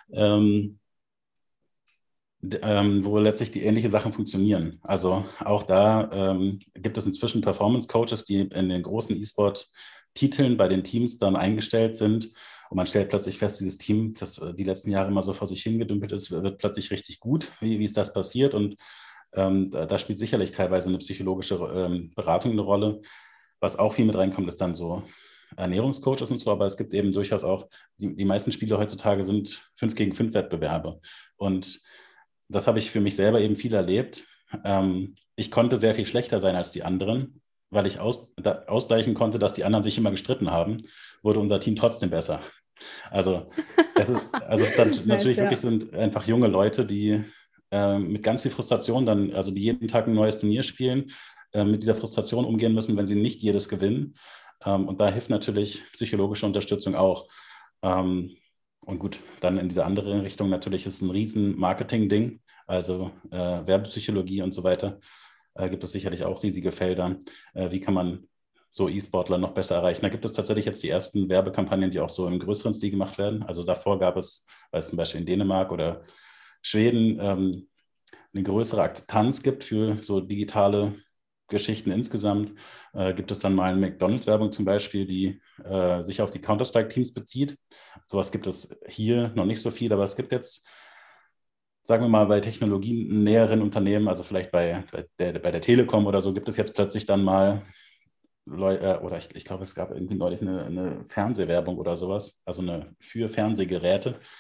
wo letztlich die ähnliche Sachen funktionieren. Also auch da gibt es inzwischen Performance-Coaches, die in den großen E-Sport-Titeln bei den Teams dann eingestellt sind und man stellt plötzlich fest, dieses Team, das die letzten Jahre immer so vor sich hingedümpelt ist, wird plötzlich richtig gut. Wie ist das passiert? Und da spielt sicherlich teilweise eine psychologische Beratung eine Rolle. Was auch viel mit reinkommt, ist dann so Ernährungscoaches und so, aber es gibt eben durchaus auch, die meisten Spiele heutzutage sind 5 gegen 5 Wettbewerbe. Und das habe ich für mich selber eben viel erlebt. Ich konnte sehr viel schlechter sein als die anderen, weil ich ausgleichen konnte, dass die anderen sich immer gestritten haben, wurde unser Team trotzdem besser. Also es ist dann natürlich wirklich sind einfach junge Leute, die mit ganz viel Frustration dann, also die jeden Tag ein neues Turnier spielen, mit dieser Frustration umgehen müssen, wenn sie nicht jedes gewinnen. Und da hilft natürlich psychologische Unterstützung auch. Und gut, dann in diese andere Richtung natürlich ist es ein riesen Marketing-Ding, also Werbepsychologie und so weiter. Gibt es sicherlich auch riesige Felder. Wie kann man so E-Sportler noch besser erreichen? Da gibt es tatsächlich jetzt die ersten Werbekampagnen, die auch so im größeren Stil gemacht werden. Also davor gab es, weil es zum Beispiel in Dänemark oder Schweden eine größere Akzeptanz gibt für so digitale Geschichten insgesamt, gibt es dann mal eine McDonalds-Werbung zum Beispiel, die sich auf die Counter-Strike-Teams bezieht. Sowas gibt es hier noch nicht so viel, aber es gibt jetzt, sagen wir mal, bei technologienäheren Unternehmen, also vielleicht bei der Telekom oder so, gibt es jetzt plötzlich dann mal oder ich glaube, es gab irgendwie neulich eine Fernsehwerbung oder sowas, also für Fernsehgeräte,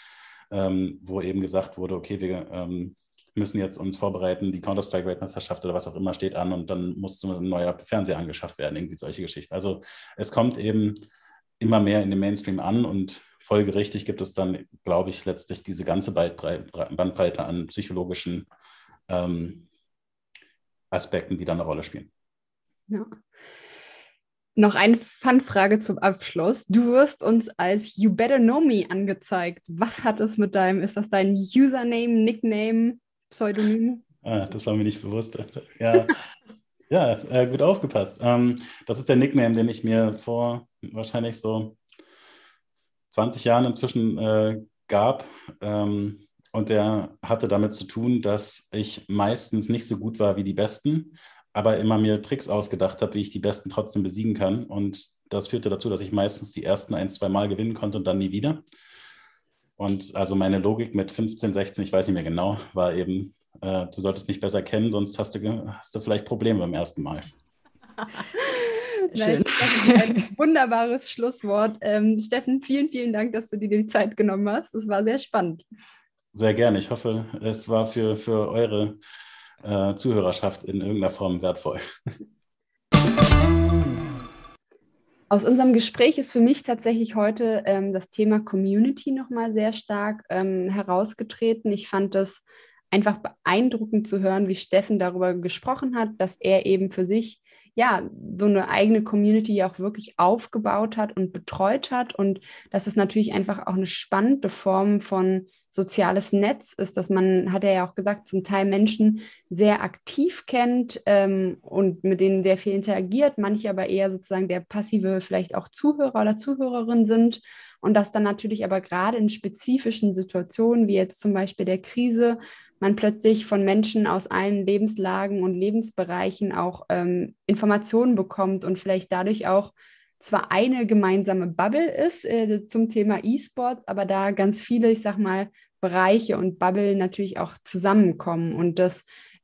wo eben gesagt wurde, okay, wir müssen jetzt uns vorbereiten, die Counter-Strike-Weltmeisterschaft oder was auch immer steht an und dann muss ein neuer Fernseher angeschafft werden, irgendwie solche Geschichten. Also es kommt eben immer mehr in den Mainstream an und folgerichtig gibt es dann, glaube ich, letztlich diese ganze Bandbreite an psychologischen Aspekten, die dann eine Rolle spielen. Ja. Noch eine Fun-Frage zum Abschluss. Du wirst uns als You Better Know Me angezeigt. Was hat es mit ist das dein Username, Nickname, Pseudonym? Das war mir nicht bewusst. Ja, ja, gut aufgepasst. Das ist der Nickname, den ich mir vor wahrscheinlich so 20 Jahren inzwischen gab. Und der hatte damit zu tun, dass ich meistens nicht so gut war wie die Besten, aber immer mir Tricks ausgedacht habe, wie ich die Besten trotzdem besiegen kann. Und das führte dazu, dass ich meistens die ersten 1-2 Mal gewinnen konnte und dann nie wieder. Und also meine Logik mit 15, 16, ich weiß nicht mehr genau, war eben, du solltest mich besser kennen, sonst hast du vielleicht Probleme beim ersten Mal. Schön. Das ist ein wunderbares Schlusswort. Steffen, vielen, vielen Dank, dass du dir die Zeit genommen hast. Das war sehr spannend. Sehr gerne. Ich hoffe, es war für eure Zuhörerschaft in irgendeiner Form wertvoll. Aus unserem Gespräch ist für mich tatsächlich heute das Thema Community nochmal sehr stark herausgetreten. Ich fand das einfach beeindruckend zu hören, wie Steffen darüber gesprochen hat, dass er eben für sich ja so eine eigene Community auch wirklich aufgebaut hat und betreut hat und dass es natürlich einfach auch eine spannende Form von soziales Netz ist, dass man, hat er ja auch gesagt, zum Teil Menschen sehr aktiv kennt und mit denen sehr viel interagiert, manche aber eher sozusagen der passive vielleicht auch Zuhörer oder Zuhörerin sind und dass dann natürlich aber gerade in spezifischen Situationen, wie jetzt zum Beispiel der Krise, man plötzlich von Menschen aus allen Lebenslagen und Lebensbereichen auch Informationen bekommt und vielleicht dadurch auch zwar eine gemeinsame Bubble ist zum Thema E-Sports, aber da ganz viele, ich sag mal, Bereiche und Bubble natürlich auch zusammenkommen und das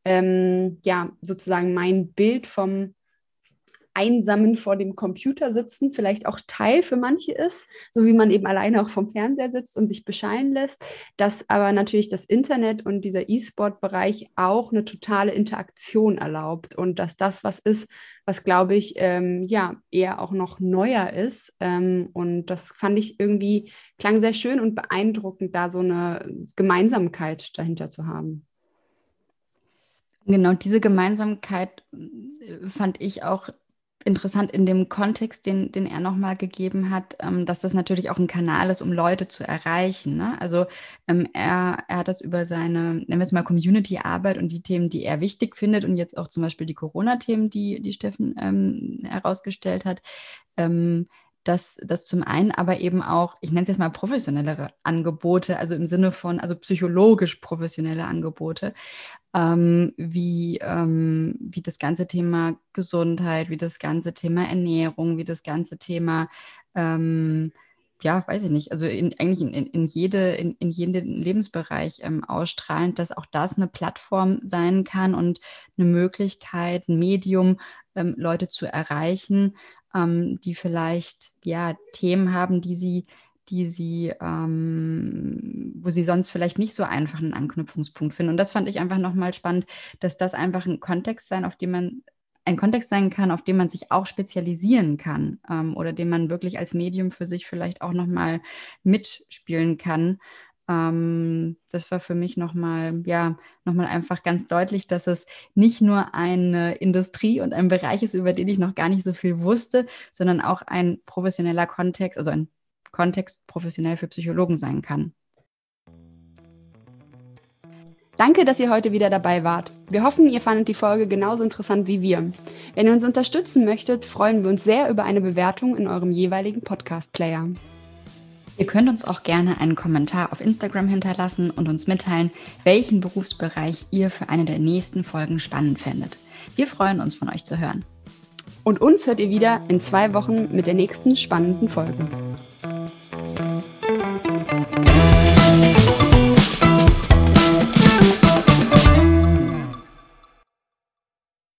ja sozusagen mein Bild vom Einsamen vor dem Computer sitzen vielleicht auch Teil für manche ist, so wie man eben alleine auch vom Fernseher sitzt und sich beschallen lässt, dass aber natürlich das Internet und dieser E-Sport-Bereich auch eine totale Interaktion erlaubt und dass das was ist, was glaube ich ja eher auch noch neuer ist und das fand ich irgendwie, klang sehr schön und beeindruckend, da so eine Gemeinsamkeit dahinter zu haben. Genau, diese Gemeinsamkeit fand ich auch interessant in dem Kontext, den er nochmal gegeben hat, dass das natürlich auch ein Kanal ist, um Leute zu erreichen. Ne? Also er hat das über seine, nennen wir es mal, Community-Arbeit und die Themen, die er wichtig findet und jetzt auch zum Beispiel die Corona-Themen, die Steffen herausgestellt hat, dass das zum einen aber eben auch, ich nenne es jetzt mal professionellere Angebote, also im Sinne von, also psychologisch professionelle Angebote, wie das ganze Thema Gesundheit, wie das ganze Thema Ernährung, wie das ganze Thema, ja, weiß ich nicht, also eigentlich in jeden Lebensbereich ausstrahlend, dass auch das eine Plattform sein kann und eine Möglichkeit, ein Medium, Leute zu erreichen, die vielleicht ja Themen haben, wo sie sonst vielleicht nicht so einfach einen Anknüpfungspunkt finden. Und das fand ich einfach nochmal spannend, dass das einfach ein Kontext sein kann, auf dem man sich auch spezialisieren kann oder den man wirklich als Medium für sich vielleicht auch nochmal mitspielen kann. Das war für mich nochmal einfach ganz deutlich, dass es nicht nur eine Industrie und ein Bereich ist, über den ich noch gar nicht so viel wusste, sondern auch ein professioneller Kontext, also ein Kontext professionell für Psychologen sein kann. Danke, dass ihr heute wieder dabei wart. Wir hoffen, ihr fandet die Folge genauso interessant wie wir. Wenn ihr uns unterstützen möchtet, freuen wir uns sehr über eine Bewertung in eurem jeweiligen Podcast-Player. Ihr könnt uns auch gerne einen Kommentar auf Instagram hinterlassen und uns mitteilen, welchen Berufsbereich ihr für eine der nächsten Folgen spannend fändet. Wir freuen uns, von euch zu hören. Und uns hört ihr wieder in 2 Wochen mit der nächsten spannenden Folge.